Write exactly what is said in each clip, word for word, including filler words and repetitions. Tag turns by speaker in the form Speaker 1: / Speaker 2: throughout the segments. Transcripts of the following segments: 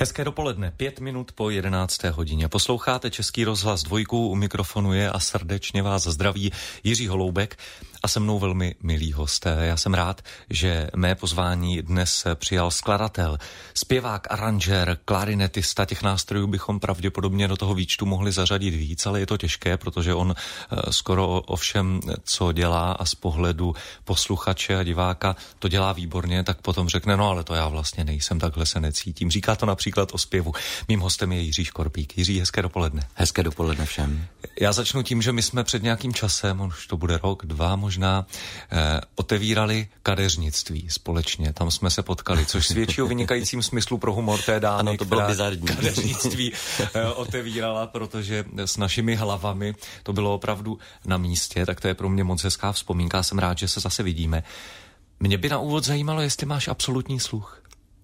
Speaker 1: Hezké dopoledne, pět minut po jedenácté hodině. Posloucháte Český rozhlas dvojku, u mikrofonu je a srdečně vás zdraví Jiří Holoubek a se mnou velmi milí hosté. Já jsem rád, že mé pozvání dnes přijal skladatel, zpěvák, aranžér, klarinetista. Těch nástrojů bychom pravděpodobně do toho výčtu mohli zařadit víc, ale je to těžké, protože on skoro o všem, co dělá a z pohledu posluchače a diváka to dělá výborně, tak potom řekne, no ale to já vlastně nejsem, takhle se necítím. Říká to například o zpěvu. Mým hostem je Jiří Škorpík. Jiří, hezké dopoledne.
Speaker 2: Hezké dopoledne všem.
Speaker 1: Já začnu tím, že my jsme před nějakým časem, už to bude rok, dva možná, eh, otevírali kadeřnictví společně. Tam jsme se potkali, což svědčí o vynikajícím smyslu pro humor té dámy,
Speaker 2: ano, to bylo bizarní.
Speaker 1: Kadeřnictví eh, otevírala, protože s našimi hlavami to bylo opravdu na místě, tak to je pro mě moc hezká vzpomínka. Jsem rád, že se zase vidíme. Mě by na úvod zajímalo, jestli máš absolutní sluch.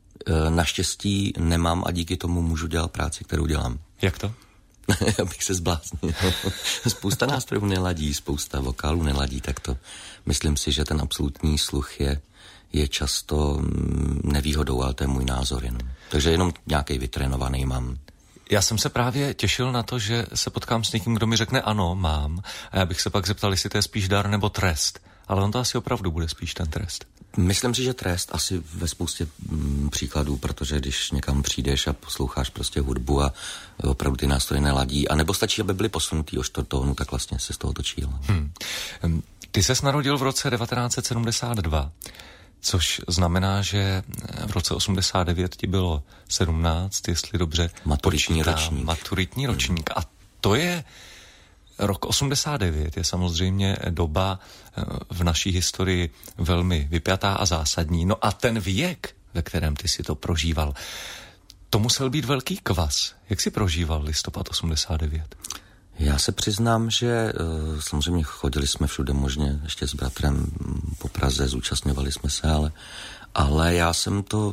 Speaker 2: Naštěstí nemám a díky tomu můžu dělat práci, kterou dělám.
Speaker 1: Jak to?
Speaker 2: Abych se zbláznil. Spousta nástrojů neladí, spousta vokálů neladí, tak to myslím si, že ten absolutní sluch je, je často nevýhodou, ale to je můj názor jenom. Takže jenom nějaký vytrénovaný mám.
Speaker 1: Já jsem se právě těšil na to, že se potkám s někým, kdo mi řekne ano, mám. A já bych se pak zeptal, jestli to je spíš dar nebo trest. Ale on to asi opravdu bude spíš ten trest.
Speaker 2: Myslím si, že trest asi ve spoustě mm, příkladů, protože když někam přijdeš a posloucháš prostě hudbu a opravdu ty nástroje neladí, a nebo stačí, aby byly posunutý o čtvrtónu, tak vlastně se z toho točí.
Speaker 1: Hmm. Ty ses narodil v roce devatenáct set sedmdesát dva, což znamená, že v roce osmdesát devět ti bylo sedmnáct, jestli dobře
Speaker 2: maturitní ročník.
Speaker 1: Maturitní ročník. Hmm. A to je... Rok osmdesát devět je samozřejmě doba v naší historii velmi vypjatá a zásadní. No a ten věk, ve kterém ty si to prožíval, to musel být velký kvas. Jak jsi prožíval listopad osmdesát devět?
Speaker 2: Já se přiznám, že samozřejmě chodili jsme všude možně, ještě s bratrem po Praze, zúčastňovali jsme se, ale, ale já jsem to...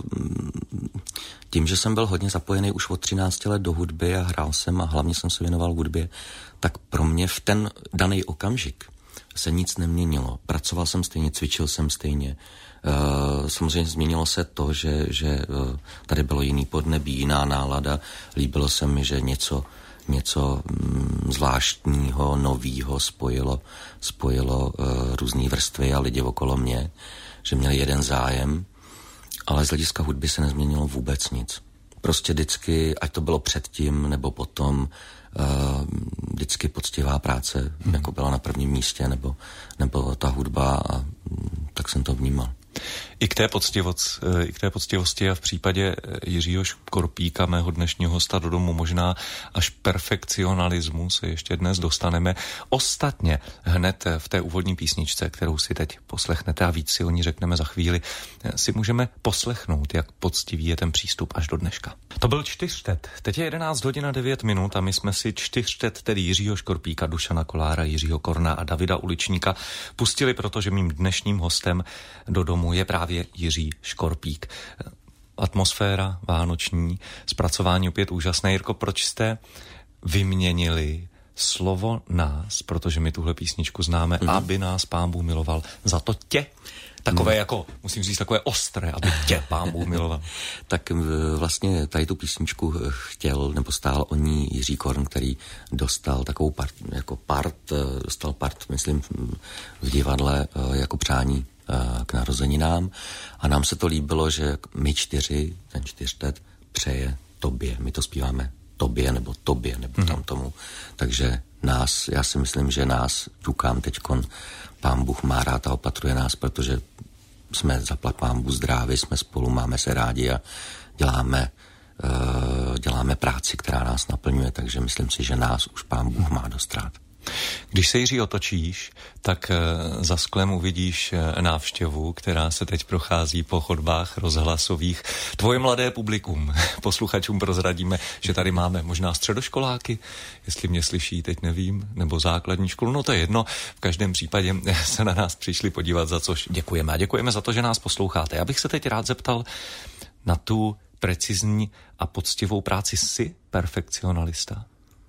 Speaker 2: Tím, že jsem byl hodně zapojený už od třinácti let do hudby a hrál jsem a hlavně jsem se věnoval hudbě, tak pro mě v ten daný okamžik se nic neměnilo. Pracoval jsem stejně, cvičil jsem stejně. Uh, samozřejmě změnilo se to, že, že uh, tady bylo jiný podnebí, jiná nálada. Líbilo se mi, že něco, něco mm, zvláštního, novýho spojilo, spojilo uh, různý vrstvy a lidi okolo mě, že měli jeden zájem. Ale z hlediska hudby se nezměnilo vůbec nic. Prostě vždycky, ať to bylo předtím nebo potom, uh, vždycky poctivá práce, hmm. jako byla na prvním místě, nebo, nebo ta hudba, a um, tak jsem to vnímal.
Speaker 1: I k té poctivost, i k té poctivosti a v případě Jiřího Škorpíka, mého dnešního hosta do domu, možná až perfekcionalismu se ještě dnes dostaneme. Ostatně hned v té úvodní písničce, kterou si teď poslechnete a víc si o ní řekneme za chvíli, si můžeme poslechnout, jak poctivý je ten přístup až do dneška. To byl čtyřtet. Teď je jedenáct hodin a devět minut a my jsme si čtyřtet, tedy Jiřího Škorpíka, Dušana Kolára, Jiřího Korna a Davida Uličníka pustili, protože mým dnešním hostem do domu je právě Jiří Škorpík. Atmosféra vánoční, zpracování opět úžasné. Jirko, proč jste vyměnili slovo nás, protože my tuhle písničku známe, mm-hmm. aby nás Pán Bůh miloval, za to tě? Takové mm. jako, musím říct, takové ostré, aby tě Pán Bůh miloval.
Speaker 2: Tak vlastně tady tu písničku chtěl, nebo stál o ní Jiří Korn, který dostal takovou part, jako part, dostal part, myslím, v divadle jako přání k narozeninám, a nám se to líbilo, že my čtyři, ten čtyřtet, přeje tobě. My to zpíváme tobě, nebo tobě, nebo mm. tam tomu. Takže nás, já si myslím, že nás, ťukám teďkon, Pán Bůh má rád a opatruje nás, protože jsme zaplať Pán Bůh zdraví, jsme spolu, máme se rádi a děláme, uh, děláme práci, která nás naplňuje, takže myslím si, že nás už Pán Bůh má dost rád.
Speaker 1: Když se, Jiří, otočíš, tak za sklem uvidíš návštěvu, která se teď prochází po chodbách rozhlasových. Tvoje mladé publikum. Posluchačům prozradíme, že tady máme možná středoškoláky, jestli mě slyší, teď nevím, nebo základní školu, no to je jedno. V každém případě se na nás přišli podívat, za což děkujeme. A děkujeme za to, že nás posloucháte. Já bych se teď rád zeptal na tu precizní a poctivou práci. Jsi perfekcionalista?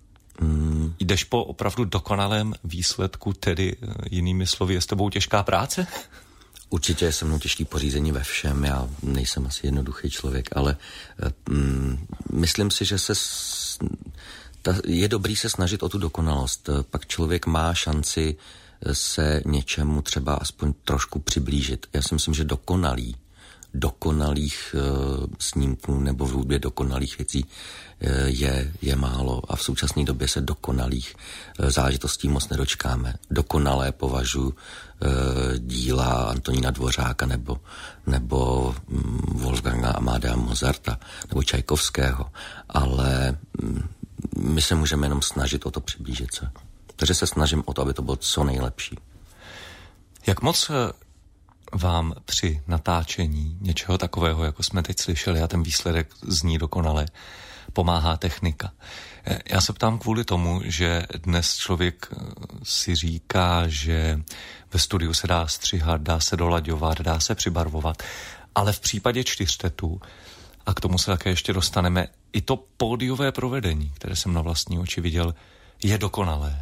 Speaker 2: Mm.
Speaker 1: Jdeš po opravdu dokonalém výsledku, tedy jinými slovy, je s tebou těžká práce?
Speaker 2: Určitě je se mnou těžký pořízení ve všem, já nejsem asi jednoduchý člověk, ale mm, myslím si, že se s, ta, je dobrý se snažit o tu dokonalost. Pak člověk má šanci se něčemu třeba aspoň trošku přiblížit. Já si myslím, že dokonalý, dokonalých uh, snímků nebo v hudbě dokonalých věcí uh, je, je málo a v současné době se dokonalých uh, záležitostí moc nedočkáme. Dokonalé považuji uh, díla Antonína Dvořáka nebo, nebo um, Wolfganga Amadea Mozarta nebo Čajkovského, ale um, my se můžeme jenom snažit o to přiblížit se. Takže se snažím o to, aby to bylo co nejlepší.
Speaker 1: Jak moc vám při natáčení něčeho takového, jako jsme teď slyšeli, a ten výsledek zní dokonale, pomáhá technika? Já se ptám kvůli tomu, že dnes člověk si říká, že ve studiu se dá střihat, dá se dolaďovat, dá se přibarvovat, ale v případě čtyřtetů, a k tomu se také ještě dostaneme, i to pódiové provedení, které jsem na vlastní oči viděl, je dokonalé.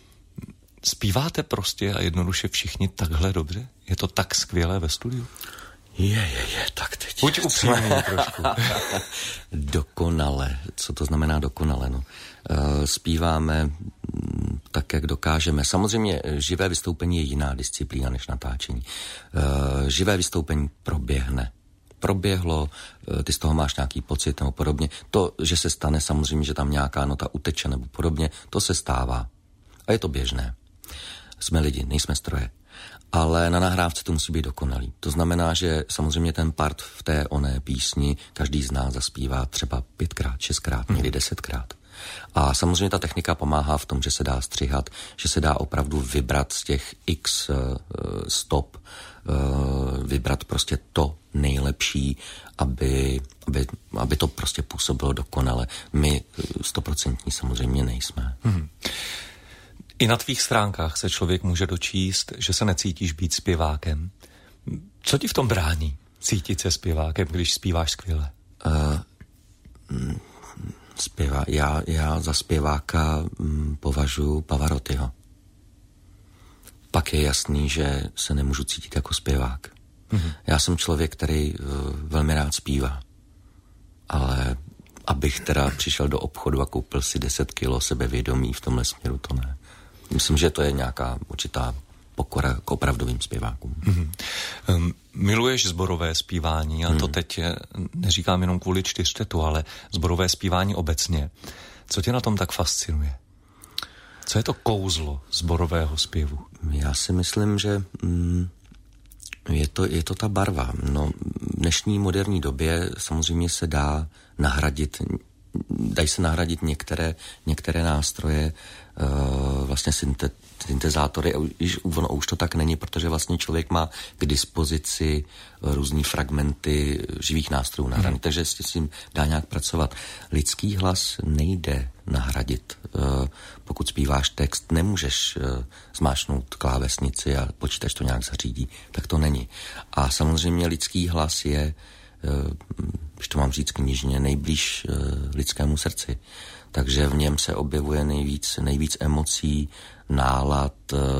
Speaker 1: Zpíváte prostě a jednoduše všichni takhle dobře? Je to tak skvělé ve studiu?
Speaker 2: Je, je, je, tak teď.
Speaker 1: Buď upřímný trošku.
Speaker 2: Dokonale. Co to znamená dokonale? No? Uh, zpíváme tak, jak dokážeme. Samozřejmě živé vystoupení je jiná disciplína než natáčení. Uh, živé vystoupení proběhne. Proběhlo, ty z toho máš nějaký pocit nebo podobně. To, že se stane samozřejmě, že tam nějaká nota uteče nebo podobně, to se stává. A je to běžné. Jsme lidi, nejsme stroje. Ale na nahrávce to musí být dokonalý. To znamená, že samozřejmě ten part v té oné písni každý z nás zaspívá třeba pětkrát, šestkrát, někdy desetkrát. A samozřejmě ta technika pomáhá v tom, že se dá střihat, že se dá opravdu vybrat z těch x uh, stop, uh, vybrat prostě to nejlepší, aby, aby, aby to prostě působilo dokonale. My stoprocentní samozřejmě nejsme.
Speaker 1: Hmm. I na tvých stránkách se člověk může dočíst, že se necítíš být zpěvákem. Co ti v tom brání cítit se zpěvákem, když zpíváš skvěle? Uh,
Speaker 2: mm, zpěvá, já, já za zpěváka mm, považuji Pavarottiho. Pak je jasný, že se nemůžu cítit jako zpěvák. Mm-hmm. Já jsem člověk, který uh, velmi rád zpívá. Ale abych teda přišel do obchodu a koupil si deset kilo sebevědomí v tomhle směru, to ne. Myslím, že to je nějaká určitá pokora k opravdovým zpěvákům.
Speaker 1: Mm-hmm. Um, miluješ sborové zpívání, a mm. to teď neříkám jenom kvůli čtyřtetu, ale sborové zpívání obecně. Co tě na tom tak fascinuje? Co je to kouzlo sborového zpěvu?
Speaker 2: Já si myslím, že mm, je, to, je to ta barva. No, v dnešní moderní době samozřejmě se dá nahradit, dají se nahradit některé, některé nástroje, uh, vlastně synte, syntezátory, už, ono už to tak není, protože vlastně člověk má k dispozici různý fragmenty živých nástrojů nahraný, hmm. takže s tím dá nějak pracovat. Lidský hlas nejde nahradit. Uh, pokud zpíváš text, nemůžeš uh, zmáčknout klávesnici a počítač to nějak zařídí, tak to není. A samozřejmě lidský hlas je, uh, když to mám říct knižně, nejblíž uh, lidskému srdci. Takže v něm se objevuje nejvíc, nejvíc emocí, nálad,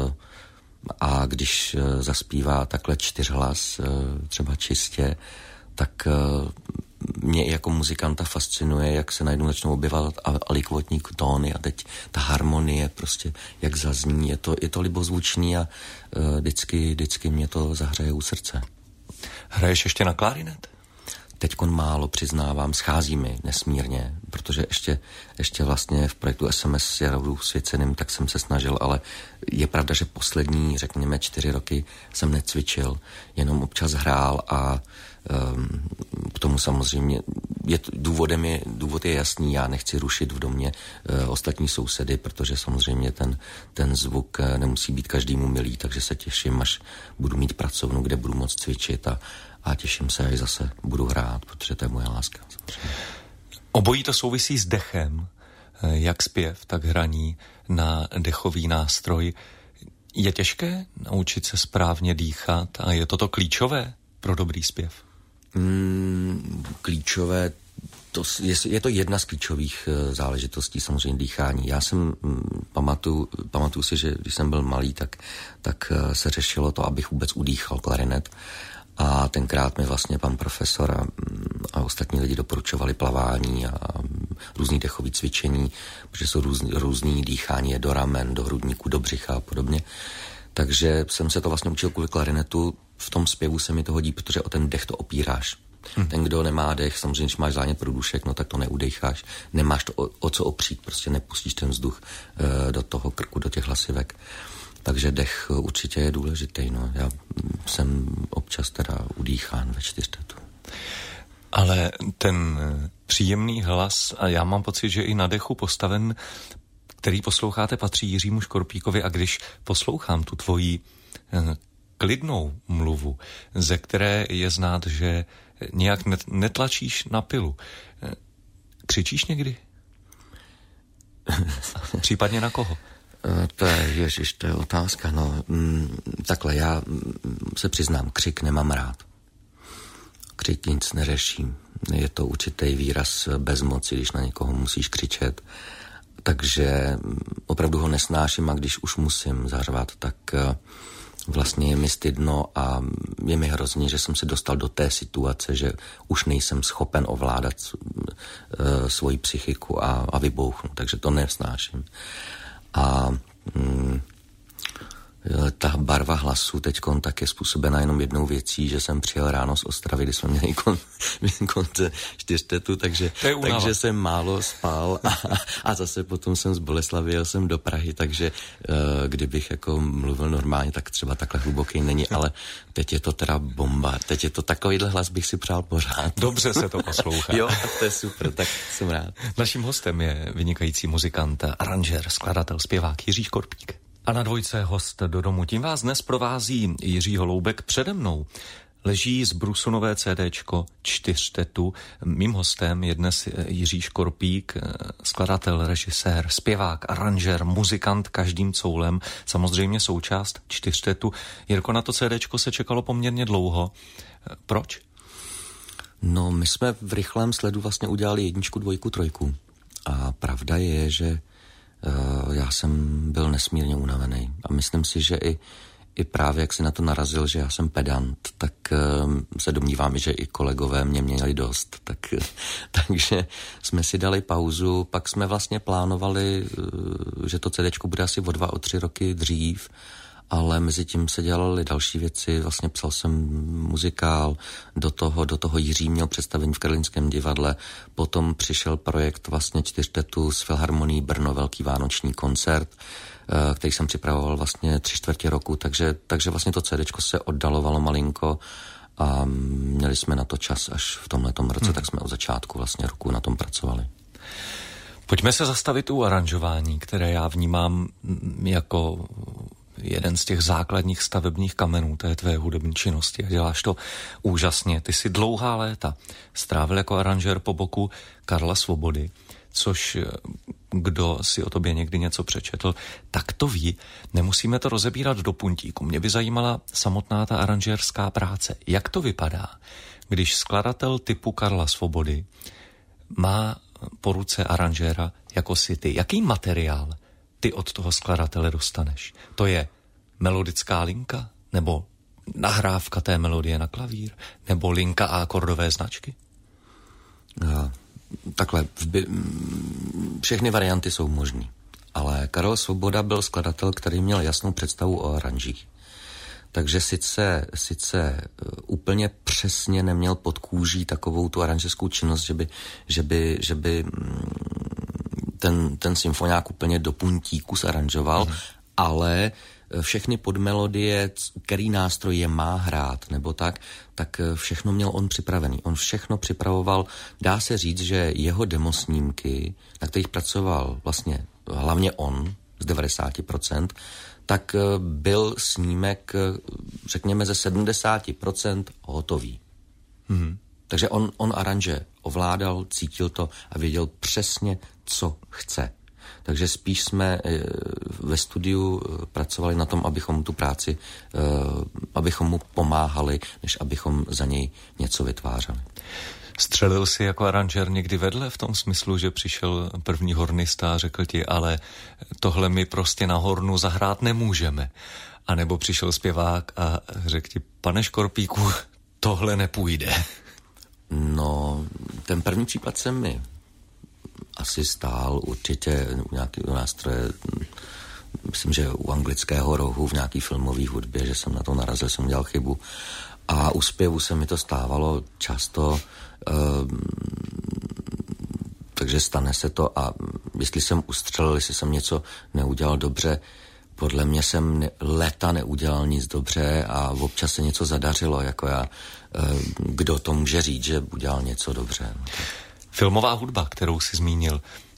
Speaker 2: a když zaspívá takhle čtyřhlas, třeba čistě, tak mě jako muzikanta fascinuje, jak se najednou začnou objevovat alikvotní tóny a teď ta harmonie prostě, jak zazní, je to, je to libozvučný a vždycky, vždycky mě to zahřeje u srdce.
Speaker 1: Hraješ ještě na klarinet?
Speaker 2: Teďkon málo, přiznávám, schází mi nesmírně, protože ještě, ještě vlastně v projektu S M S s Jarou Svěceným tak jsem se snažil, ale je pravda, že poslední, řekněme, čtyři roky jsem necvičil, jenom občas hrál a um, k tomu samozřejmě, je, důvodem je, důvod je jasný, já nechci rušit v domě uh, ostatní sousedy, protože samozřejmě ten, ten zvuk uh, nemusí být každému milý, takže se těším, až budu mít pracovnu, kde budu moct cvičit a A těším se, až zase budu hrát, protože to je moje láska.
Speaker 1: Obojí to souvisí s dechem, jak zpěv, tak hraní na dechový nástroj. Je těžké naučit se správně dýchat a je toto klíčové pro dobrý zpěv?
Speaker 2: Mm, klíčové To je, je to jedna z klíčových záležitostí, samozřejmě dýchání. Já jsem pamatuju, pamatuju si, že když jsem byl malý, tak, tak se řešilo to, abych vůbec udýchal klarinet. A tenkrát mi vlastně pan profesor a, a ostatní lidi doporučovali plavání a různý dechový cvičení, protože jsou různý, různý dýchání je do ramen, do hrudníku, do břicha a podobně. Takže jsem se to vlastně učil kvůli klarinetu. V tom zpěvu se mi to hodí, protože o ten dech to opíráš. Hmm. Ten, kdo nemá dech, samozřejmě, když máš zánět průdušek, no tak to neudejcháš. Nemáš to o, o co opřít, prostě nepustíš ten vzduch e, do toho krku, do těch hlasivek. Takže dech určitě je důležitý. No. Já jsem občas teda udýchán ve čtyřtetu.
Speaker 1: Ale ten příjemný hlas, a já mám pocit, že i na dechu postaven, který posloucháte, patří Jiřímu Škorpíkovi, a když poslouchám tu tvoji klidnou mluvu, ze které je znát, že nějak netlačíš na pilu. Křičíš někdy? Případně na koho?
Speaker 2: To je, ježiš, to je otázka. No, mm, takhle, já se přiznám, křik nemám rád. Křik nic neřeším. Je to určitý výraz bezmoci, když na někoho musíš křičet. Takže opravdu ho nesnáším, a když už musím zařvat, tak vlastně je mi stydno a je mi hrozně, že jsem se dostal do té situace, že už nejsem schopen ovládat uh, svoji psychiku a, a vybouchnu, takže to nesnáším. A mm, ta barva hlasu teďkon tak je způsobena jenom jednou věcí, že jsem přijel ráno z Ostravy, kdy jsme měli kon, konce čtyřtetu, takže, takže jsem málo spal a, a zase potom jsem z Boleslavy, jel jsem do Prahy, takže uh, kdybych jako mluvil normálně, tak třeba takhle hluboký není, ale teď je to teda bomba. Teď je to takovýhle hlas, bych si přál pořád.
Speaker 1: Dobře se to poslouchá.
Speaker 2: Jo, to je super, tak jsem rád.
Speaker 1: Naším hostem je vynikající muzikant, aranžér, skladatel, zpěvák Jiří Škorpík. A na dvojce host do domu. Tím vás dnes provází Jiří Holoubek. Přede mnou leží zbrusunové CDčko čtyřtetu. Mým hostem je dnes Jiří Škorpík, skladatel, režisér, zpěvák, aranžér, muzikant každým coulem, samozřejmě součást čtyřtetu. Jirko, na to CDčko se čekalo poměrně dlouho. Proč?
Speaker 2: No, my jsme v rychlém sledu vlastně udělali jedničku, dvojku, trojku. A pravda je, že já jsem byl nesmírně unavený a myslím si, že i, i právě jak si na to narazil, že já jsem pedant, tak se domnívám, že i kolegové mě měli dost. Tak, takže jsme si dali pauzu, pak jsme vlastně plánovali, že to CDčko bude asi o dva, o tři roky dřív, ale mezi tím se dělaly další věci, vlastně psal jsem muzikál, do toho, do toho Jiří měl představení v Karlínském divadle, potom přišel projekt vlastně čtyřtetu z Filharmonií Brno, velký vánoční koncert, který jsem připravoval vlastně tři čtvrtě roku, takže, takže vlastně to CDčko se oddalovalo malinko a měli jsme na to čas až v tomhletom roce, hmm. tak jsme od začátku vlastně roku na tom pracovali.
Speaker 1: Pojďme se zastavit u aranžování, které já vnímám jako jeden z těch základních stavebních kamenů té tvé hudební činnosti a děláš to úžasně. Ty si dlouhá léta strávil jako aranžér po boku Karla Svobody, což kdo si o tobě někdy něco přečetl, tak to ví. Nemusíme to rozebírat do puntíku. Mě by zajímala samotná ta aranžérská práce. Jak to vypadá, když skladatel typu Karla Svobody má po ruce aranžéra jako si ty? Jaký materiál ty od toho skladatele dostaneš? To je melodická linka? Nebo nahrávka té melodie na klavír? Nebo linka a akordové značky?
Speaker 2: No, takhle, všechny varianty jsou možný. Ale Karel Svoboda byl skladatel, který měl jasnou představu o aranžích. Takže sice, sice úplně přesně neměl pod kůží takovou tu aranžerskou činnost, že by, že by, že by ten, ten symfoniák úplně do puntíku zaranžoval, mm. ale všechny podmelodie, který nástroj je má hrát, nebo tak, tak všechno měl on připravený. On všechno připravoval, dá se říct, že jeho demosnímky, na kterých pracoval vlastně hlavně on z devadesát procent, tak byl snímek, řekněme, ze sedmdesát procent hotový. Mm. Takže on, on aranže ovládal, cítil to a věděl přesně, co chce. Takže spíš jsme ve studiu pracovali na tom, abychom mu tu práci, abychom mu pomáhali, než abychom za něj něco vytvářeli.
Speaker 1: Střelil si jako aranžér někdy vedle v tom smyslu, že přišel první hornista a řekl ti, ale tohle my prostě na hornu zahrát nemůžeme. A nebo přišel zpěvák a řekl ti, pane Škorpíku, tohle nepůjde.
Speaker 2: No, ten první případ se mi asi stál určitě u nějakého nástroje, myslím, že u anglického rohu v nějaký filmové hudbě, že jsem na to narazil, jsem udělal chybu. A u zpěvu se mi to stávalo často, uh, takže stane se to a jestli jsem ustřelil, jestli jsem něco neudělal dobře, podle mě jsem ne, léta neudělal nic dobře a občas se něco zadařilo, jako já, uh, kdo to může říct, že udělal něco dobře.
Speaker 1: Filmová hudba, kterou jsi zmínil,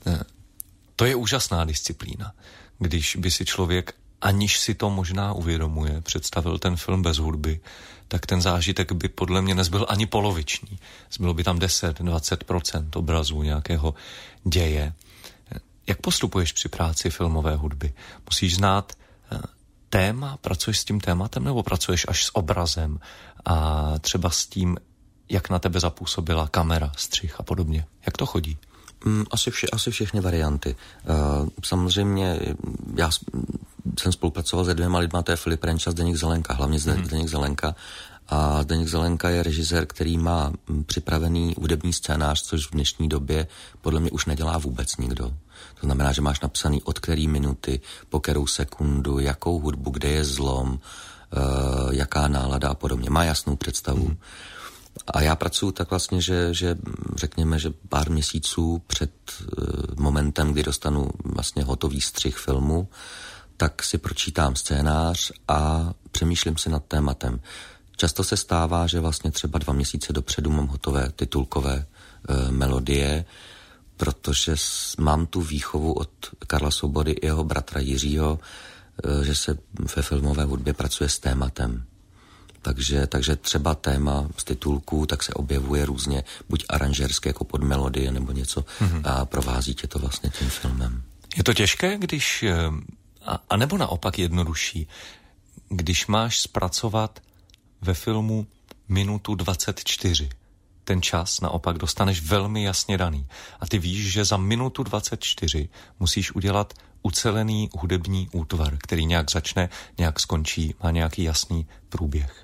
Speaker 1: to je úžasná disciplína. Když by si člověk, aniž si to možná uvědomuje, představil ten film bez hudby, tak ten zážitek by podle mě nezbyl ani poloviční. Zbylo by tam deset až dvacet procent obrazů nějakého děje. Jak postupuješ při práci filmové hudby? Musíš znát téma, pracuješ s tím tématem, nebo pracuješ až s obrazem a třeba s tím, jak na tebe zapůsobila kamera, střih a podobně? Jak to chodí?
Speaker 2: Asi, vše, asi všechny varianty. Uh, samozřejmě já jsem spolupracoval se dvěma lidma, to je Filip Renč a Zdeněk Zelenka, hlavně Zdeněk hmm. Zelenka. A Zdeněk Zelenka je režisér, který má připravený hudební scénář, což v dnešní době podle mě už nedělá vůbec nikdo. To znamená, že máš napsaný od který minuty, po kterou sekundu, jakou hudbu, kde je zlom, uh, jaká nálada a podobně. Má jasnou představu. Hmm. A já pracuji tak vlastně, že, že řekněme, že pár měsíců před uh, momentem, kdy dostanu vlastně hotový střih filmu, tak si pročítám scénář a přemýšlím si nad tématem. Často se stává, že vlastně třeba dva měsíce dopředu mám hotové titulkové uh, melodie, protože s, mám tu výchovu od Karla Svobody i jeho bratra Jiřího, uh, že se ve filmové hudbě pracuje s tématem. Takže, takže třeba téma z titulků tak se objevuje různě, buď aranžerské jako pod melodie nebo něco mm-hmm. a provází tě to vlastně tím filmem.
Speaker 1: Je to těžké, když, a, a nebo naopak jednodušší, když máš zpracovat ve filmu minutu dvacet čtyři. Ten čas naopak dostaneš velmi jasně daný. A ty víš, že za minutu dvacet čtyři musíš udělat ucelený hudební útvar, který nějak začne, nějak skončí, má nějaký jasný průběh.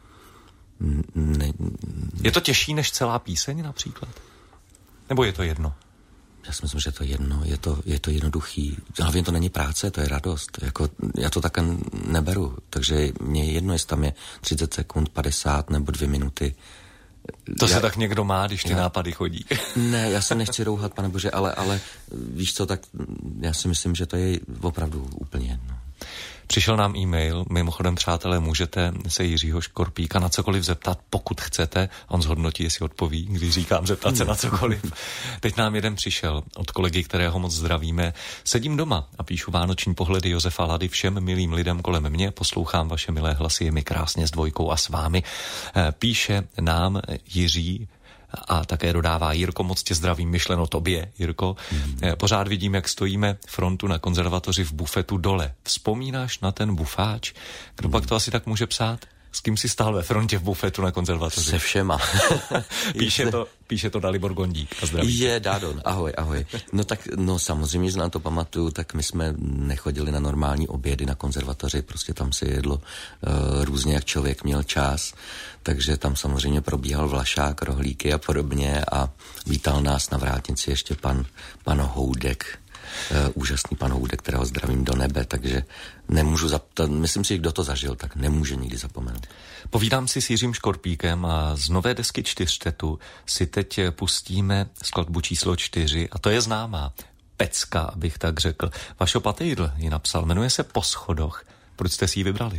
Speaker 2: Ne, ne.
Speaker 1: Je to těžší než celá píseň například? Nebo je to jedno?
Speaker 2: Já si myslím, že to jedno, je to, je to jednoduchý. Hlavně to není práce, to je radost. Jako, já to také neberu, takže mě je jedno, jestli tam je třicet sekund, padesát nebo dvě minuty.
Speaker 1: To
Speaker 2: já,
Speaker 1: se tak někdo má, když ty já, nápady chodí.
Speaker 2: Ne, já se nechci rouhat, pane Bože, ale, ale víš co, tak já si myslím, že to je opravdu úplně jedno.
Speaker 1: Přišel nám e-mail, mimochodem, přátelé, můžete se Jiřího Škorpíka na cokoliv zeptat, pokud chcete. On zhodnotí, jestli odpoví, když říkám zeptat se na cokoliv. Teď nám jeden přišel od kolegy, kterého moc zdravíme. Sedím doma a píšu vánoční pohledy Josefa Lady všem milým lidem kolem mě. Poslouchám vaše milé hlasy, je mi krásně s dvojkou a s vámi. Píše nám Jiří a také dodává: Jirko, moc tě zdravím, myšleno tobě, Jirko. Mm. Pořád vidím, jak stojíme frontu na konzervatoři v bufetu dole. Vzpomínáš na ten bufáč? Kdo mm. pak to asi tak může psát? S kým si stál ve frontě v bufetu na konzervatoři?
Speaker 2: Se všema.
Speaker 1: píše, to, píše to Dalibor Gondík. A zdraví.
Speaker 2: Je, Dádon, ahoj, ahoj. No tak, no samozřejmě, že na to pamatuju, tak my jsme nechodili na normální obědy na konzervatoři, prostě tam se jedlo uh, různě, jak člověk měl čas, takže tam samozřejmě probíhal vlašák, rohlíky a podobně a vítal nás na vrátnici ještě pan, pan Houdek, Uh, úžasný pan Houdek, kterého zdravím do nebe, takže nemůžu zaptat, myslím si, kdo to zažil, tak nemůže nikdy zapomenout.
Speaker 1: Povídám si s Jiřím Škorpíkem a z nové desky Čtyřtetu si teď pustíme skladbu číslo čtyři a to je známá pecka, abych tak řekl. Vašo Patejdl ji napsal, jmenuje se Po schodoch. Proč jste si ji vybrali?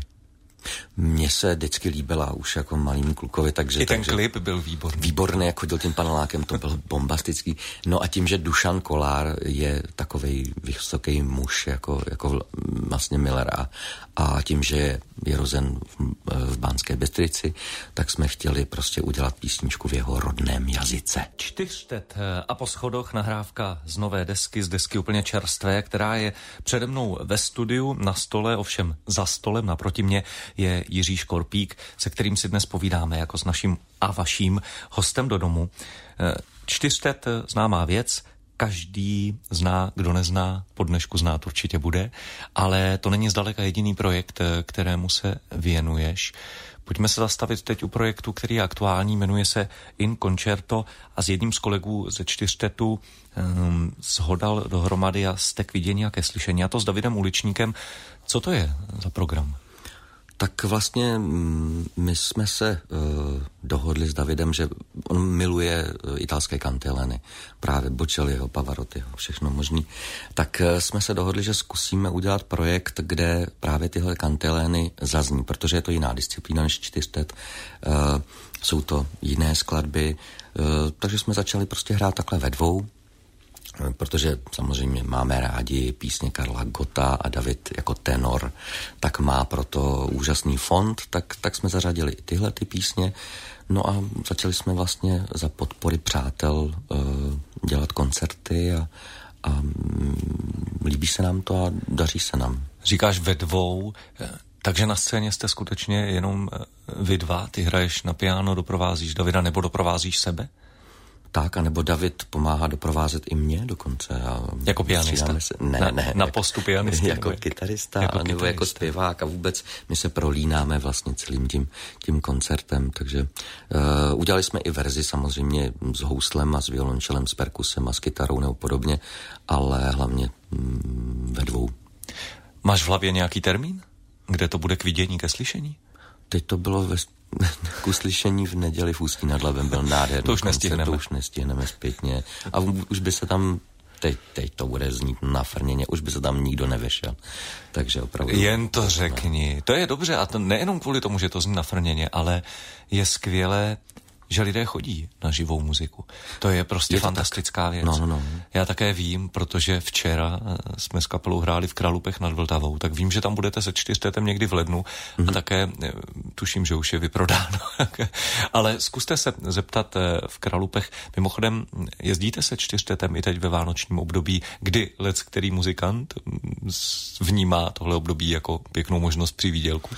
Speaker 2: Mně se vždycky líbila už jako malým klukovi, takže...
Speaker 1: I ten
Speaker 2: takže,
Speaker 1: klip byl výborný.
Speaker 2: Výborný, jak chodil tím panelákem, to byl bombastický. No a tím, že Dušan Kolár je takovej vysoký muž, jako, jako vlastně Miller a, a tím, že je rozen v, v Banské Bystrici, tak jsme chtěli prostě udělat písničku v jeho rodném jazyce.
Speaker 1: Čtyřtet a Po schodoch, nahrávka z nové desky, z desky úplně čerstvé, která je přede mnou ve studiu na stole, ovšem za stolem naproti mě je Jiří Škorpík, se kterým si dnes povídáme jako s naším a vaším hostem do domu. Čtyřtet, známá věc, každý zná, kdo nezná, po dnešku znát určitě bude, ale to není zdaleka jediný projekt, kterému se věnuješ. Pojďme se zastavit teď u projektu, který je aktuální, jmenuje se In Concerto a s jedním z kolegů ze Čtyřtetu um, shodal dohromady a jste k vidění a ke slyšení. A to s Davidem Uličníkem. Co to je za program?
Speaker 2: Tak vlastně my jsme se uh, dohodli s Davidem, že on miluje uh, italské kantilény, právě Bocelliho, Pavarottiho, všechno možný. Tak uh, jsme se dohodli, že zkusíme udělat projekt, kde právě tyhle kantilény zazní, protože je to jiná disciplína než Čtyřtet, uh, jsou to jiné skladby, uh, takže jsme začali prostě hrát takhle ve dvou, protože samozřejmě máme rádi písně Karla Gotta a David jako tenor, tak má proto úžasný fond, tak, tak jsme zařadili i tyhle ty písně. No a začali jsme vlastně za podpory přátel uh, dělat koncerty a, a um, líbí se nám to a daří se nám.
Speaker 1: Říkáš ve dvou, takže na scéně jste skutečně jenom vy dva, ty hraješ na piano, doprovázíš Davida nebo doprovázíš sebe?
Speaker 2: Tak, anebo David pomáhá doprovázet i mě dokonce. A
Speaker 1: jako pianista?
Speaker 2: Se, ne,
Speaker 1: na,
Speaker 2: ne.
Speaker 1: Na postu pianisty?
Speaker 2: Jako kytarista,
Speaker 1: jako
Speaker 2: nebo
Speaker 1: kytarista.
Speaker 2: jako zpěvák a vůbec my se prolínáme vlastně celým tím, tím koncertem, takže uh, udělali jsme i verzi samozřejmě s houslem a s violončelem, s perkusem a s kytarou nebo podobně, ale hlavně mm, ve dvou.
Speaker 1: Máš v hlavě nějaký termín? Kde to bude k vidění, ke slyšení?
Speaker 2: Teď to bylo ve k uslyšení v neděli v Ústí nad Labem, byl nádherný
Speaker 1: to už
Speaker 2: koncert,
Speaker 1: nestihneme.
Speaker 2: To už nestihneme zpětně. A už by se tam, teď, teď to bude znít nafrněně, už by se tam nikdo nevešel. Takže opravdu...
Speaker 1: Jen to řekni. To je dobře a to nejenom kvůli tomu, že to zní nafrněně, ale je skvělé, že lidé chodí na živou muziku. To je prostě je to fantastická tak. věc.
Speaker 2: No, no, no.
Speaker 1: Já také vím, protože včera jsme s kapelou hráli v Kralupech nad Vltavou, tak vím, že tam budete se Čtyřtetem někdy v lednu mm-hmm. a také tuším, že už je vyprodáno. Ale zkuste se zeptat v Kralupech. Mimochodem, jezdíte se Čtyřtetem i teď ve vánočním období, kdy lec který muzikant vnímá tohle období jako pěknou možnost při výdělku?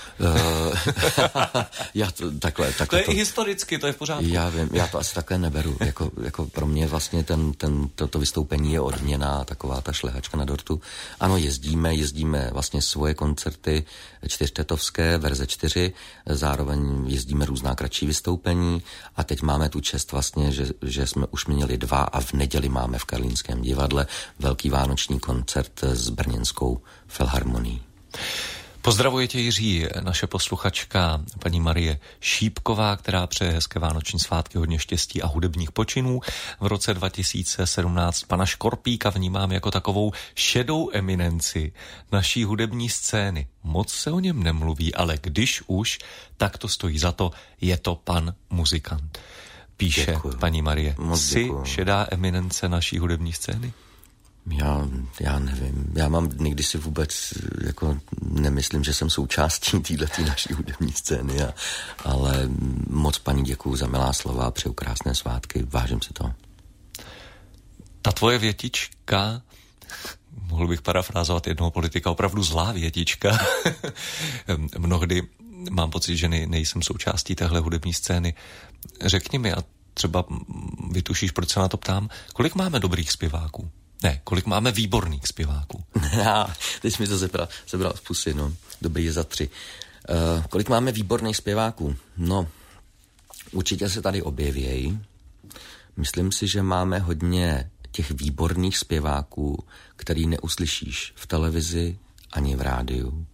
Speaker 2: Já to, takhle, takhle
Speaker 1: to je
Speaker 2: to...
Speaker 1: i historicky, to je v pořádku.
Speaker 2: Já vím, já to asi takhle neberu. Jako, jako pro mě vlastně ten, ten, toto vystoupení je odměna, taková ta šlehačka na dortu. Ano, jezdíme, jezdíme vlastně svoje koncerty čtyřtetovské, verze čtyři, zároveň jezdíme různá kratší vystoupení a teď máme tu čest vlastně, že, že jsme už měli dva a v neděli máme v Karlínském divadle velký vánoční koncert s brněnskou filharmonií.
Speaker 1: Pozdravuje tě, Jiří, naše posluchačka paní Marie Šípková, která přeje hezké vánoční svátky, hodně štěstí a hudebních počinů. V roce dva tisíce sedmnáct pana Škorpíka vnímám jako takovou šedou eminenci naší hudební scény. Moc se o něm nemluví, ale když už, tak to stojí za to, je to pan muzikant. Píše děkuju. Paní Marie,
Speaker 2: moc
Speaker 1: jsi
Speaker 2: děkuju.
Speaker 1: šedá eminence naší hudební scény?
Speaker 2: Já, já nevím, já mám, nikdy si vůbec jako nemyslím, že jsem součástí této naší hudební scény, a, ale moc paní děkuju za milá slova, přeju krásné svátky, vážím si to.
Speaker 1: Ta tvoje větička, mohl bych parafrázovat jednoho politika, opravdu zlá větička, mnohdy mám pocit, že nej, nejsem součástí téhle hudební scény. Řekni mi, a třeba vytušíš, proč se na to ptám, kolik máme dobrých zpěváků? Ne, kolik máme výborných zpěváků?
Speaker 2: Já, teď mi to zebral, zebral z pusy, no. Dobrý je za tři. Uh, kolik máme výborných zpěváků? No, určitě se tady objevějí. Myslím si, že máme hodně těch výborných zpěváků, který neuslyšíš v televizi ani v rádiu. Uh,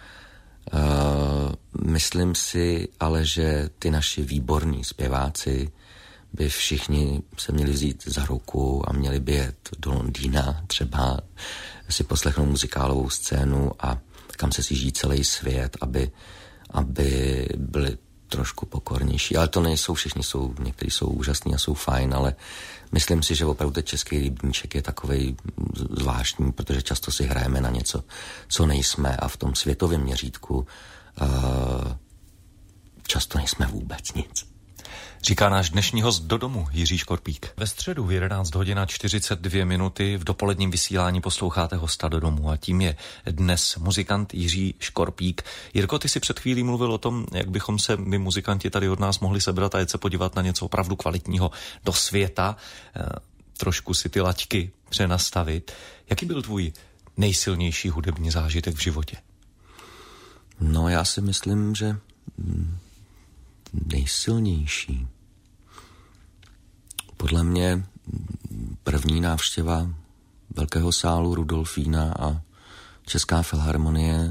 Speaker 2: myslím si ale, že ty naši výborní zpěváci by všichni se měli vzít za ruku a měli by jet do Londýna, třeba si poslechnout muzikálovou scénu a kam se sjíždí celý svět, aby, aby byli trošku pokornější. Ale to nejsou všichni, jsou, někteří jsou úžasní a jsou fajn, ale myslím si, že opravdu ten český rybníček je takovej zvláštní, protože často si hrajeme na něco, co nejsme, a v tom světovém měřítku uh, často nejsme vůbec nic.
Speaker 1: Říká náš dnešní host do domu, Jiří Škorpík. Ve středu v jedenáct hodin a čtyřicet dvě minuty v dopoledním vysílání posloucháte hosta do domu a tím je dnes muzikant Jiří Škorpík. Jirko, ty si před chvílí mluvil o tom, jak bychom se my muzikanti tady od nás mohli sebrat a jet se podívat na něco opravdu kvalitního do světa, e, trošku si ty laťky přenastavit. Jaký byl tvůj nejsilnější hudební zážitek v životě?
Speaker 2: No, já si myslím, že nejsilnější. Podle mě první návštěva Velkého sálu Rudolfína a Česká filharmonie.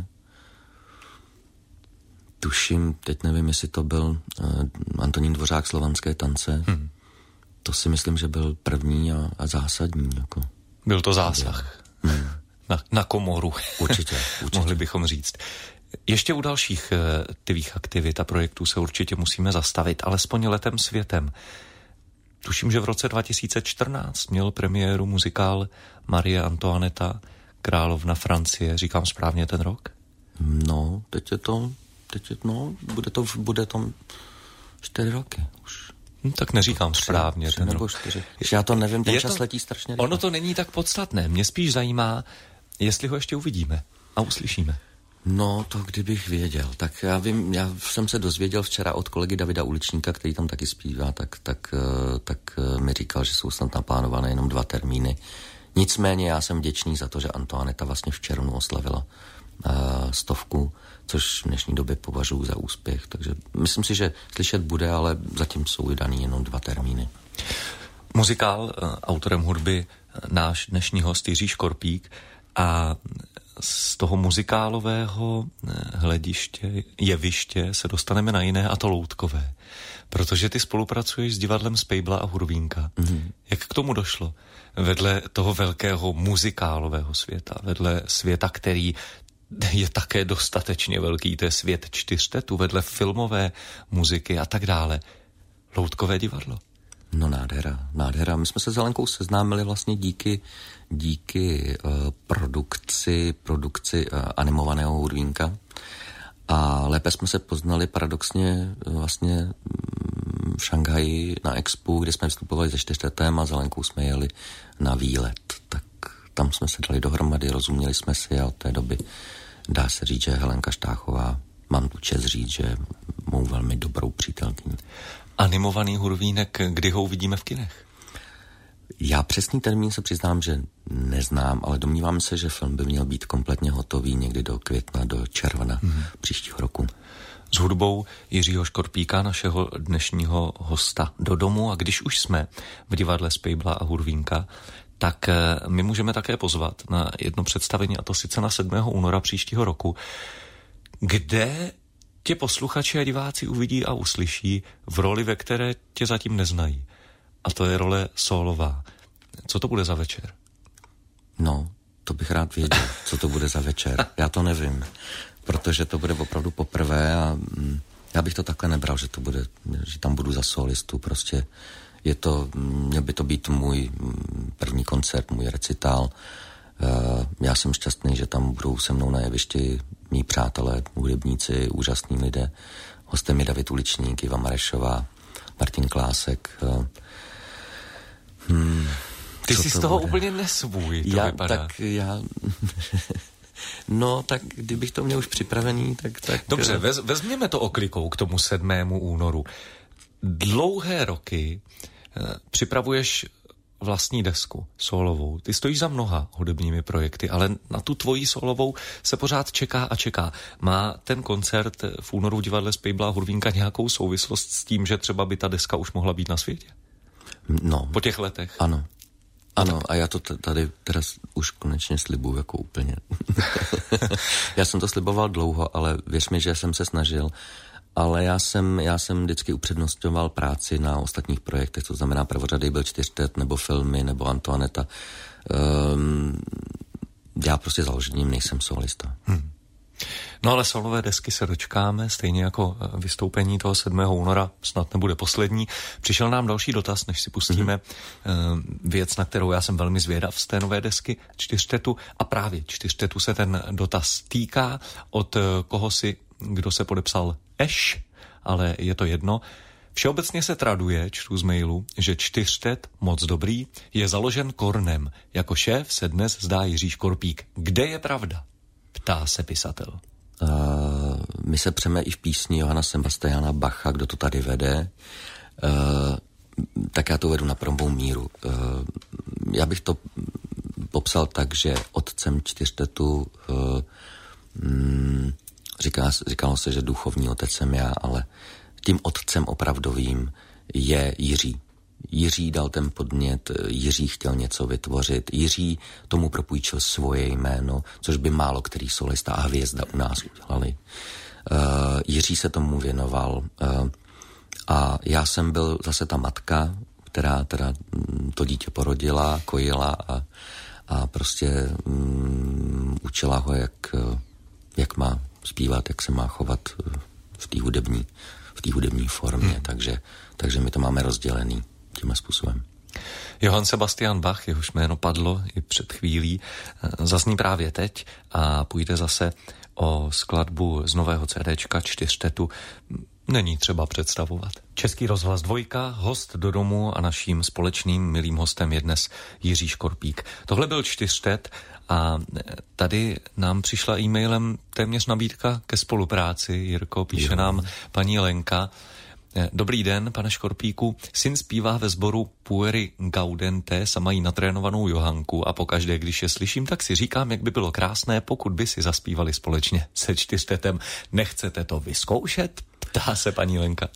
Speaker 2: Tuším, teď nevím, jestli to byl uh, Antonín Dvořák Slovanské tance. Hmm. To si myslím, že byl první a, a zásadní. Jako.
Speaker 1: Byl to zásah hmm. na, na komoru.
Speaker 2: Určitě, určitě.
Speaker 1: Mohli bychom říct. Ještě u dalších uh, tvých aktivit a projektů se určitě musíme zastavit, alespoň letem světem. Tuším, že v roce dva tisíce čtrnáct měl premiéru muzikál Marie Antoinetta, královna Francie. Říkám správně ten rok?
Speaker 2: No, teď je to, teď je, no, bude to, bude to čtyři roky už.
Speaker 1: No, tak neříkám tři, správně
Speaker 2: tři
Speaker 1: ten
Speaker 2: nebo
Speaker 1: rok.
Speaker 2: čtyři. Já to nevím, ten
Speaker 1: je
Speaker 2: čas
Speaker 1: to,
Speaker 2: letí strašně rychle.
Speaker 1: Ono to není tak podstatné. Mě spíš zajímá, jestli ho ještě uvidíme a uslyšíme.
Speaker 2: No, to kdybych věděl. Tak já vím, já jsem se dozvěděl včera od kolegy Davida Uličníka, který tam taky zpívá, tak, tak, tak mi říkal, že jsou snad naplánované jenom dva termíny. Nicméně já jsem vděčný za to, že Antoinetta vlastně v červnu oslavila uh, stovku, což v dnešní době považuji za úspěch. Takže myslím si, že slyšet bude, ale zatím jsou daný jenom dva termíny.
Speaker 1: Muzikál, autorem hudby náš dnešní host Jiří Škorpík a z toho muzikálového hlediště, jeviště se dostaneme na jiné, a to loutkové. Protože ty spolupracuješ s divadlem Spejbla a Hurvínka. Mm-hmm. Jak k tomu došlo? Vedle toho velkého muzikálového světa, vedle světa, který je také dostatečně velký, to je svět čtyřtetu, vedle filmové muziky a tak dále. Loutkové divadlo.
Speaker 2: No nádhera, nádhera. My jsme se s Helenkou seznámili vlastně díky, díky uh, produkci, produkci uh, animovaného Hurvínka. A lépe jsme se poznali paradoxně vlastně v Šanghaji na Expu, kde jsme vystupovali se čtyřtetem a s Helenkou jsme jeli na výlet. Tak tam jsme se dali dohromady, rozuměli jsme si a od té doby dá se říct, že Helenka Štáchová, mám tu čest říct, že mou velmi dobrou přítelkyní.
Speaker 1: Animovaný Hurvínek, kdy ho uvidíme v kinech?
Speaker 2: Já přesný termín se přiznám, že neznám, ale domnívám se, že film by měl být kompletně hotový někdy do května, do června mm. příštího roku.
Speaker 1: S hudbou Jiřího Škorpíka, našeho dnešního hosta do domu, a když už jsme v divadle Spejbla a Hurvínka, tak my můžeme také pozvat na jedno představení, a to sice na sedmého února příštího roku, kde tě posluchači a diváci uvidí a uslyší v roli, ve které tě zatím neznají. A to je role sólová. Co to bude za večer?
Speaker 2: No, to bych rád věděl, co to bude za večer. Já to nevím, protože to bude opravdu poprvé a mm, já bych to takhle nebral, že to bude, že tam budu za solistu. Prostě je to, měl by to být můj první koncert, můj recitál. Já jsem šťastný, že tam budou se mnou na jevišti mý přátelé, hudebníci, úžasní lidé. Hostem je David Uličník, Iva Marešová, Martin Klásek. Hmm,
Speaker 1: Ty jsi z toho bude? Úplně nesvůj, to
Speaker 2: já,
Speaker 1: vypadá.
Speaker 2: Tak já... No, tak kdybych to měl už připravený, tak... tak
Speaker 1: Dobře, vez, vezměme to oklikou k tomu sedmému únoru. Dlouhé roky eh, připravuješ vlastní desku solovou. Ty stojíš za mnoha hudebními projekty, ale na tu tvoji solovou se pořád čeká a čeká. Má ten koncert v únoru v divadle Spejbla a Hurvínka nějakou souvislost s tím, že třeba by ta deska už mohla být na světě?
Speaker 2: No.
Speaker 1: Po těch letech?
Speaker 2: Ano. Ano, a já to tady teda už konečně slibuju jako úplně. Já jsem to sliboval dlouho, ale věř mi, že jsem se snažil. Ale já jsem, já jsem vždycky upřednostňoval práci na ostatních projektech, to znamená prvořadý byl čtyřtet, nebo filmy, nebo Antoinetta. Um, já prostě založením nejsem solista. Hmm.
Speaker 1: No ale solové desky se dočkáme, stejně jako vystoupení toho sedmého února, snad nebude poslední. Přišel nám další dotaz, než si pustíme mm-hmm. věc, na kterou já jsem velmi zvědav z té nové desky čtyřtetu. A právě čtyřtetu se ten dotaz týká, od koho si, kdo se podepsal Eš, ale je to jedno. Všeobecně se traduje, čtu z mailu, že čtyřtet, moc dobrý, je založen Kornem. Jako šéf se dnes zdá Jiří Škorpík. Kde je pravda? Ptá se pisatel.
Speaker 2: Uh, my se přeme i v písni Johana Sebastiana Bacha, kdo to tady vede. Uh, tak já to vedu na pravou míru. Uh, já bych to popsal tak, že otcem čtyřtetu uh, mm, říká, říkalo se, že duchovní otec jsem já, ale tím otcem opravdovým je Jiří. Jiří dal ten podnět, Jiří chtěl něco vytvořit, Jiří tomu propůjčil svoje jméno, což by málo který solista a hvězda u nás udělali. Uh, Jiří se tomu věnoval uh, a já jsem byl zase ta matka, která teda to dítě porodila, kojila a, a prostě um, učila ho, jak, jak má zpívat, jak se má chovat v té hudební, v té hudební formě, hmm. takže, takže my to máme rozdělený tím způsobem.
Speaker 1: Johann Sebastian Bach, jehož jméno padlo i před chvílí, zazní právě teď a půjde zase o skladbu z nového CDčka čtyřtetu. Není třeba představovat. Český rozhlas dvojka, host do domu a naším společným milým hostem je dnes Jiří Škorpík. Tohle byl čtyřtet a tady nám přišla e-mailem téměř nabídka ke spolupráci. Jirko, píše jo. nám paní Lenka. Dobrý den, pane Škorpíku. Syn zpívá ve sboru Pueri Gaudente, sama jí natrénovanou Johanku a pokaždé, když je slyším, tak si říkám, jak by bylo krásné, pokud by si zaspívali společně se čtyřtetem. Nechcete to vyzkoušet? Ptá se paní Lenka.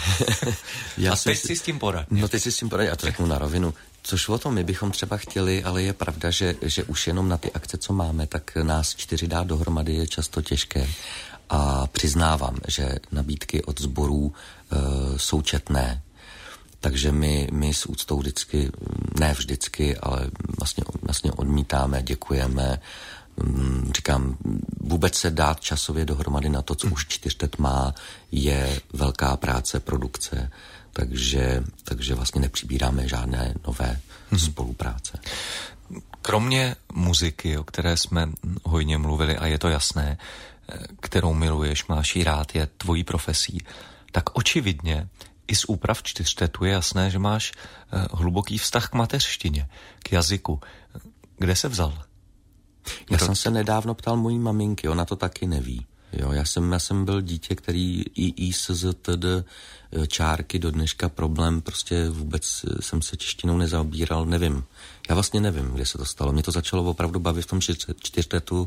Speaker 1: Já a teď si, si s tím poradí.
Speaker 2: No teď si s tím poradí, a to řeknu na rovinu. Což o tom my bychom třeba chtěli, ale je pravda, že, že už jenom na ty akce, co máme, tak nás čtyři dát dohromady je často těžké. A přiznávám, že nabídky od sborů e, jsou četné, takže my, my s úctou vždycky, ne vždycky, ale vlastně, vlastně odmítáme, děkujeme. Říkám, vůbec se dát časově dohromady na to, co už čtyřtet má, je velká práce, produkce, takže, takže vlastně nepřibíráme žádné nové hmm. spolupráce.
Speaker 1: Kromě muziky, o které jsme hojně mluvili, a je to jasné, kterou miluješ, máš jí rád, je tvojí profesí, tak očividně i z úprav čtyřtetu je jasné, že máš hluboký vztah k mateřštině, k jazyku. Kde se vzal?
Speaker 2: Já jsem se nedávno ptal mojí maminky, ona to taky neví. Jo, já jsem, já jsem byl dítě, který i I, S, Z, T, D, čárky do dneška problém, prostě vůbec jsem se češtinou nezaobíral, nevím. Já vlastně nevím, kde se to stalo. Mě to začalo opravdu bavit v tom čtyřtetu,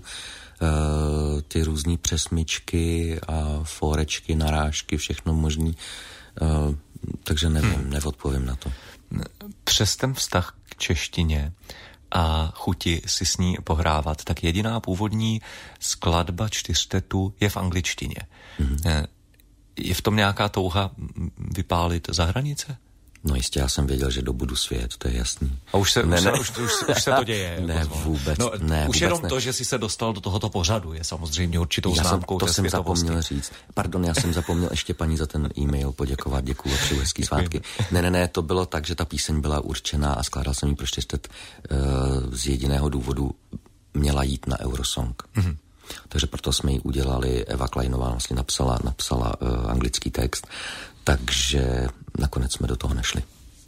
Speaker 2: uh, ty různý přesmičky a fórečky, narážky, všechno možný. Uh, takže nevím, hmm. neodpovím na to.
Speaker 1: Přes ten vztah k češtině a chuti si s ní pohrávat, tak jediná původní skladba čtyřtetu je v angličtině. Mm-hmm. Je v tom nějaká touha vypálit za hranice?
Speaker 2: No jistě, já jsem věděl, že dobudu svět, to je jasný.
Speaker 1: A už se, ne, už, ne. Už, už, už se to děje.
Speaker 2: Ne, jako vůbec,
Speaker 1: no,
Speaker 2: ne.
Speaker 1: Už
Speaker 2: vůbec
Speaker 1: jenom
Speaker 2: ne.
Speaker 1: to, že jsi se dostal do tohoto pořadu, je samozřejmě určitou
Speaker 2: já
Speaker 1: známkou
Speaker 2: jsem,
Speaker 1: té
Speaker 2: to jsem
Speaker 1: světovosti.
Speaker 2: zapomněl říct. Pardon, já jsem zapomněl ještě paní za ten e-mail poděkovat, děkuju a přeju hezký svátky. Ne, ne, ne, to bylo tak, že ta píseň byla určená a skládal jsem ji pro čtyřtet uh, z jediného důvodu, měla jít na Eurosong. Mm-hmm. Takže proto jsme ji udělali, Eva Kleinová vlastně napsala, napsala uh, anglický text, takže nakonec jsme do toho nešli.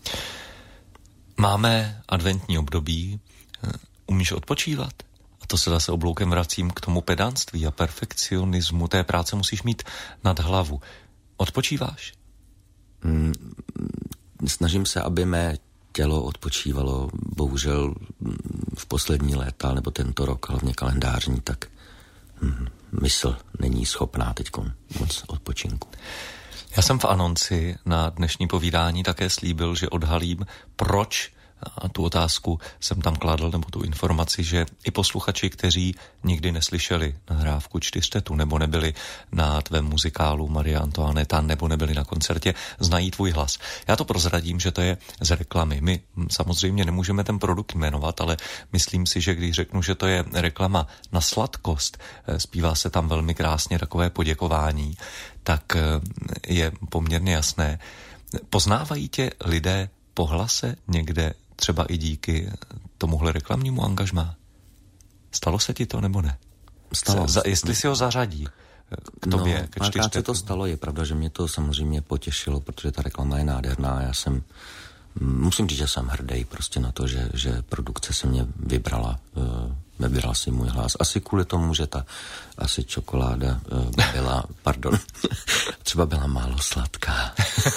Speaker 1: Máme adventní období, umíš odpočívat? A to se zase obloukem vracím k tomu pedantství a perfekcionismu. Té práce musíš mít nad hlavu. Odpočíváš?
Speaker 2: Mm, snažím se, aby mé tělo odpočívalo. Bohužel v poslední léta, nebo tento rok, hlavně kalendářní, tak hm, mysl není schopná teďko moc odpočinku.
Speaker 1: Já jsem v anonci na dnešní povídání také slíbil, že odhalím, proč, a tu otázku jsem tam kladl, nebo tu informaci, že i posluchači, kteří nikdy neslyšeli nahrávku čtyřtetu, nebo nebyli na tvém muzikálu Maria Antoinetta, nebo nebyli na koncertě, znají tvůj hlas. Já to prozradím, že to je z reklamy. My samozřejmě nemůžeme ten produkt jmenovat, ale myslím si, že když řeknu, že to je reklama na sladkost, zpívá se tam velmi krásně takové poděkování, tak je poměrně jasné. Poznávají tě lidé po hlase někde třeba i díky tomuhle reklamnímu angažmá? Stalo se ti to nebo ne?
Speaker 2: Stalo.
Speaker 1: Za, jestli si ho zařadí k tobě,
Speaker 2: no,
Speaker 1: ke
Speaker 2: párkrát
Speaker 1: čtyřtetu?
Speaker 2: se to stalo, je pravda, že mě to samozřejmě potěšilo, protože ta reklama je nádherná. Já jsem, musím říct, že jsem hrdý prostě na to, že, že produkce se mě vybrala, uh, vybrala si můj hlas. Asi kvůli tomu, že ta asi čokoláda uh, byla, pardon, třeba byla málo sladká.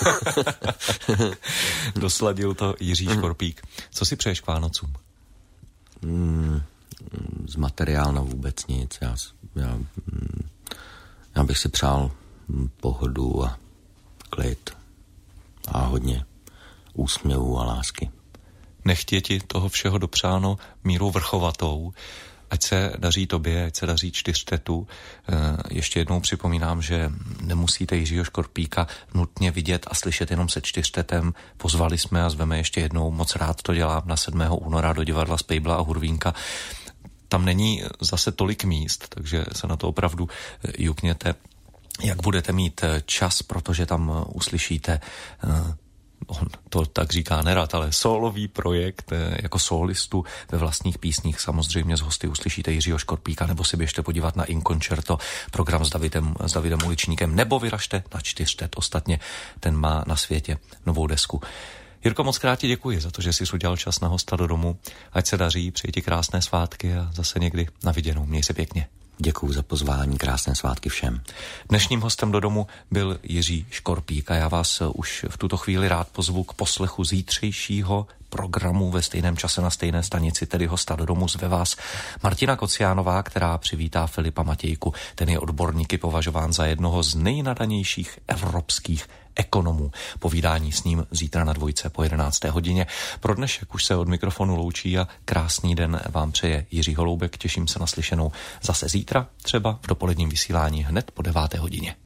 Speaker 1: Dosladil to Jiří Škorpík. Co si přeješ k Vánocům?
Speaker 2: Mm, z materiálna vůbec nic. Já, já, já bych si přál pohodu a klid a hodně úsměvů a lásky.
Speaker 1: Nechť je ti toho všeho dopřáno mírou vrchovatou, ať se daří tobě, ať se daří čtyřtetu. Ještě jednou připomínám, že nemusíte Jiřího Škorpíka nutně vidět a slyšet jenom se čtyřtetem. Pozvali jsme a zveme ještě jednou, moc rád to dělám, na sedmého února do divadla Spejbla a Hurvínka. Tam není zase tolik míst, takže se na to opravdu jukněte, jak budete mít čas, protože tam uslyšíte, on to tak říká nerad, ale sólový projekt jako solistu ve vlastních písních. Samozřejmě z hosty uslyšíte Jiřího Škorpíka, nebo si běžte podívat na In Concerto, program s Davidem, s Davidem Uličníkem, nebo vyražte na čtyřtet. Ostatně ten má na světě novou desku. Jirko, moc krát ti děkuji za to, že jsi udělal čas na hosta do domu. Ať se daří, přeji ti krásné svátky a zase někdy na viděnou. Měj se pěkně.
Speaker 2: Děkuji za pozvání, krásné svátky všem.
Speaker 1: Dnešním hostem do domu byl Jiří Škorpík a já vás už v tuto chvíli rád pozvu k poslechu zítřejšího programu ve stejném čase na stejné stanici, tedy hosta do domu zve vás Martina Kociánová, která přivítá Filipa Matějku. Ten je odborníky považován za jednoho z nejnadanějších evropských ekonomů. Povídání s ním zítra na dvojce po jedenácté hodině. Pro dnešek už se od mikrofonu loučí a krásný den vám přeje Jiří Holoubek. Těším se na slyšenou zase zítra, třeba v dopoledním vysílání hned po deváté hodině.